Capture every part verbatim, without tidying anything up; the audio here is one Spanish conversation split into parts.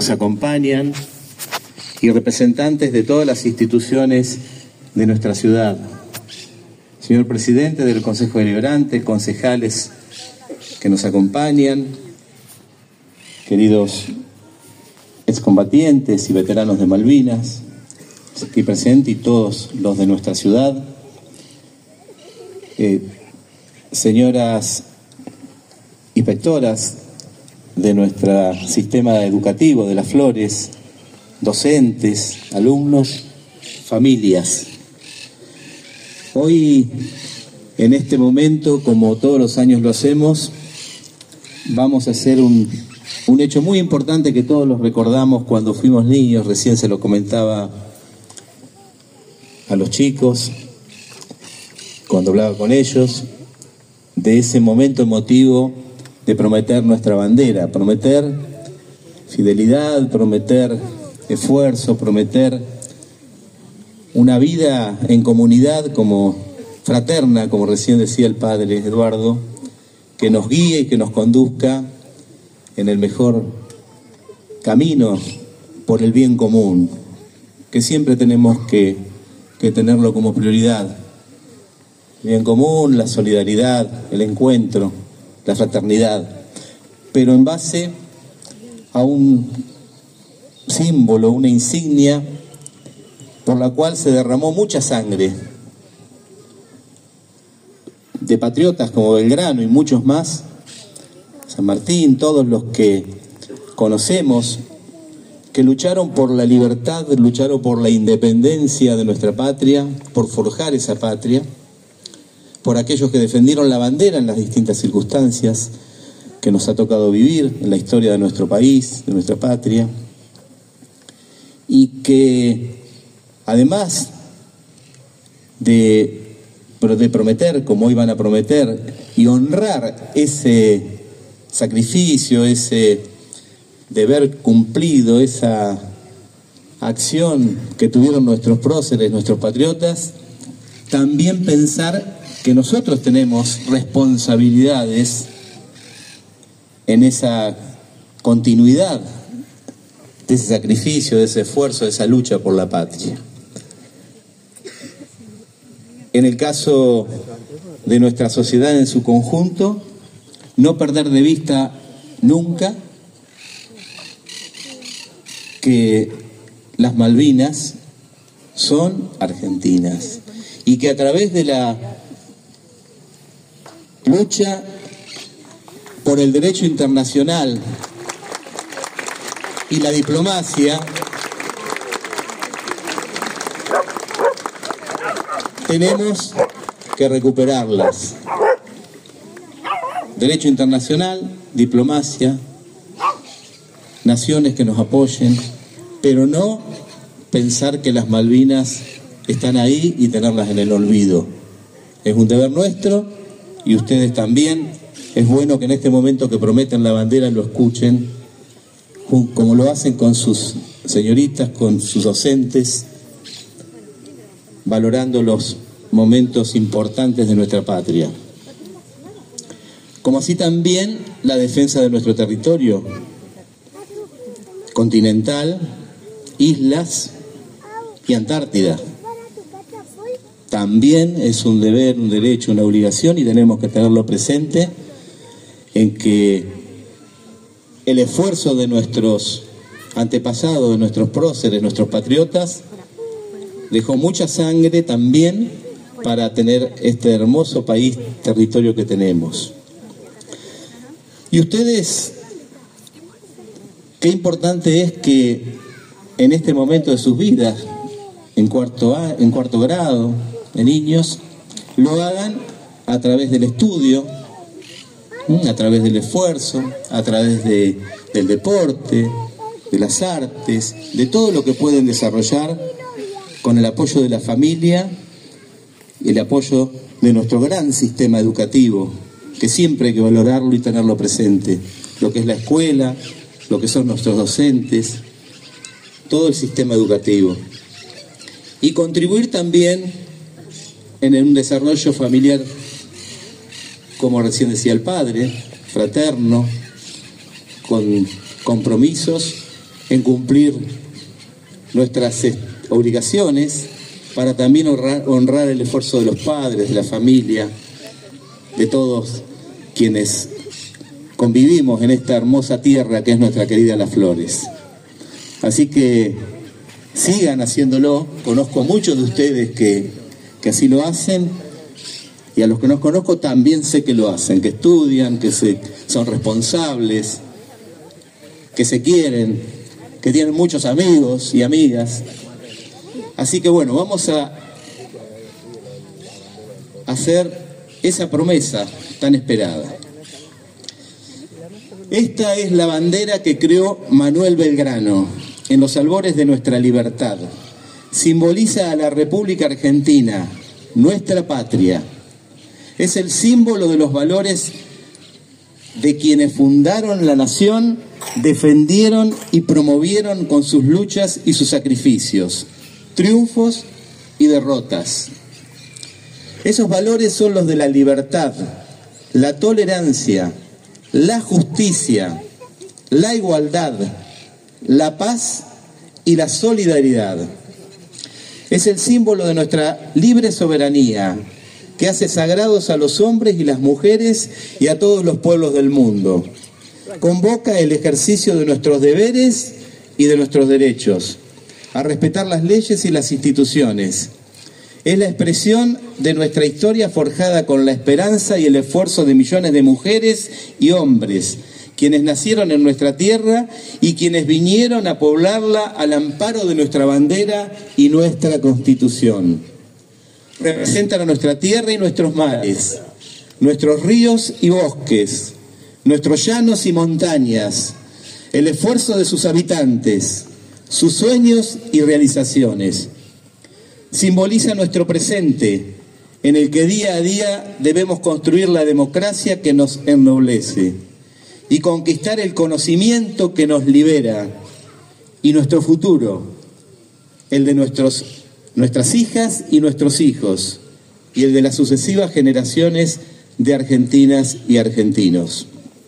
nos acompañan y representantes de todas las instituciones de nuestra ciudad. Señor Presidente del Consejo Deliberante, concejales que nos acompañan, queridos excombatientes y veteranos de Malvinas, aquí presentes y todos los de nuestra ciudad, eh, señoras inspectoras de nuestro sistema educativo de Las Flores, docentes, alumnos, familias. Hoy, en este momento, como todos los años lo hacemos, vamos a hacer un, un hecho muy importante que todos los recordamos cuando fuimos niños. Recién se lo comentaba a los chicos, cuando hablaba con ellos, de ese momento emotivo de prometer nuestra bandera, prometer fidelidad, prometer esfuerzo, prometer una vida en comunidad como fraterna, como recién decía el padre Eduardo, que nos guíe y que nos conduzca en el mejor camino por el bien común, que siempre tenemos que, que tenerlo como prioridad. El bien común, la solidaridad, el encuentro, la fraternidad, pero en base a un símbolo, una insignia por la cual se derramó mucha sangre de patriotas como Belgrano y muchos más, San Martín, todos los que conocemos, que lucharon por la libertad, lucharon por la independencia de nuestra patria, por forjar esa patria, por aquellos que defendieron la bandera en las distintas circunstancias que nos ha tocado vivir en la historia de nuestro país, de nuestra patria, y que además de, de prometer, como hoy van a prometer, y honrar ese sacrificio, ese deber cumplido, esa acción que tuvieron nuestros próceres, nuestros patriotas, también pensar que nosotros tenemos responsabilidades en esa continuidad de ese sacrificio, de ese esfuerzo, de esa lucha por la patria. En el caso de nuestra sociedad en su conjunto, no perder de vista nunca que las Malvinas son argentinas y que a través de la lucha por el derecho internacional y la diplomacia tenemos que recuperarlas. Derecho internacional, diplomacia, naciones que nos apoyen, pero no pensar que las Malvinas están ahí y tenerlas en el olvido. Es un deber nuestro. Y ustedes también, es bueno que en este momento que prometen la bandera lo escuchen, como lo hacen con sus señoritas, con sus docentes, valorando los momentos importantes de nuestra patria. Como así también la defensa de nuestro territorio continental, islas y Antártida. También es un deber, un derecho, una obligación, y tenemos que tenerlo presente en que el esfuerzo de nuestros antepasados, de nuestros próceres, nuestros patriotas, dejó mucha sangre también para tener este hermoso país, territorio que tenemos. Y ustedes, qué importante es que en este momento de sus vidas, en cuarto, a, en cuarto grado, de niños, lo hagan a través del estudio, a través del esfuerzo, a través de, del deporte, de las artes, de todo lo que pueden desarrollar con el apoyo de la familia y el apoyo de nuestro gran sistema educativo, que siempre hay que valorarlo y tenerlo presente, lo que es la escuela, lo que son nuestros docentes, todo el sistema educativo. Y contribuir también en un desarrollo familiar, como recién decía el padre, fraterno, con compromisos en cumplir nuestras obligaciones, para también honrar, honrar el esfuerzo de los padres, de la familia, de todos quienes convivimos en esta hermosa tierra que es nuestra querida Las Flores. Así que sigan haciéndolo. Conozco a muchos de ustedes que, que así lo hacen, y a los que no conozco también sé que lo hacen, que estudian, que se, son responsables, que se quieren, que tienen muchos amigos y amigas. Así que bueno, vamos a hacer esa promesa tan esperada. Esta es la bandera que creó Manuel Belgrano en los albores de nuestra libertad. Simboliza a la República Argentina, nuestra patria. Es el símbolo de los valores de quienes fundaron la nación, defendieron y promovieron con sus luchas y sus sacrificios, triunfos y derrotas. Esos valores son los de la libertad, la tolerancia, la justicia, la igualdad, la paz y la solidaridad. Es el símbolo de nuestra libre soberanía, que hace sagrados a los hombres y las mujeres y a todos los pueblos del mundo. Convoca el ejercicio de nuestros deberes y de nuestros derechos, a respetar las leyes y las instituciones. Es la expresión de nuestra historia forjada con la esperanza y el esfuerzo de millones de mujeres y hombres, quienes nacieron en nuestra tierra y quienes vinieron a poblarla al amparo de nuestra bandera y nuestra Constitución. Representan a nuestra tierra y nuestros mares, nuestros ríos y bosques, nuestros llanos y montañas, el esfuerzo de sus habitantes, sus sueños y realizaciones. Simboliza nuestro presente, en el que día a día debemos construir la democracia que nos ennoblece y conquistar el conocimiento que nos libera, y nuestro futuro, el de nuestros, nuestras hijas y nuestros hijos, y el de las sucesivas generaciones de argentinas y argentinos.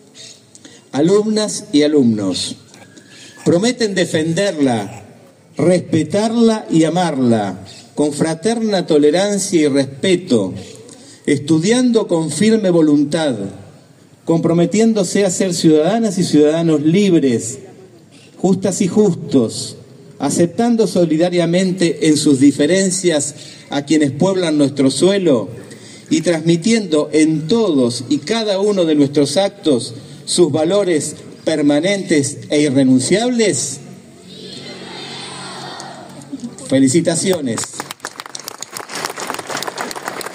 Alumnas y alumnos, prometen defenderla, respetarla y amarla, con fraterna tolerancia y respeto, estudiando con firme voluntad, comprometiéndose a ser ciudadanas y ciudadanos libres, justas y justos, aceptando solidariamente en sus diferencias a quienes pueblan nuestro suelo y transmitiendo en todos y cada uno de nuestros actos sus valores permanentes e irrenunciables. Felicitaciones.